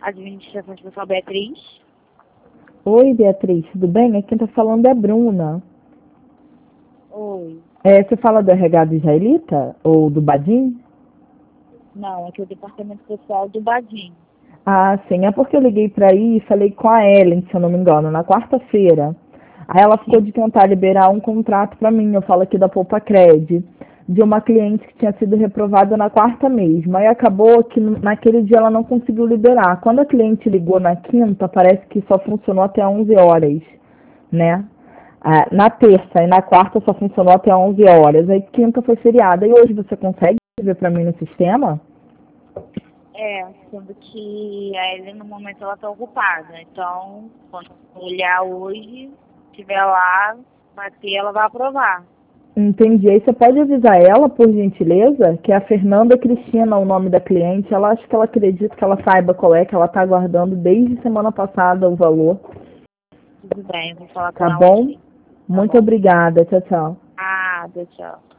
Administração de Pessoal Beatriz. Oi, Beatriz, tudo bem? Aqui quem tá falando é a Bruna. Oi. Você fala do RH do Israelita? Ou do Badim? Não, aqui é o departamento pessoal do Badim. Ah, sim. É porque eu liguei para aí e falei com a Ellen, se eu não me engano, na quarta-feira. Aí ela ficou Sim. de tentar liberar um contrato para mim, eu falo aqui da Poupa Cred, de uma cliente que tinha sido reprovada na quarta mesmo. Aí acabou que naquele dia ela não conseguiu liberar. Quando a cliente ligou na quinta, parece que só funcionou até 11 horas, né? Na terça e na quarta só funcionou até 11 horas. Aí quinta foi feriada. E hoje você consegue ver para mim no sistema? Sendo que a Ellen no momento ela tá ocupada. Então, quando eu olhar hoje, tiver lá, bater, ela vai aprovar. Entendi. Aí você pode avisar ela, por gentileza, que é a Fernanda Cristina, o nome da cliente. Ela acho que ela acredita que ela saiba qual é, que ela está aguardando desde semana passada o valor. Tudo bem, eu vou falar com Tá ela bom? aqui. Tá Muito bom. obrigada. Tchau, tchau. Ah, tchau.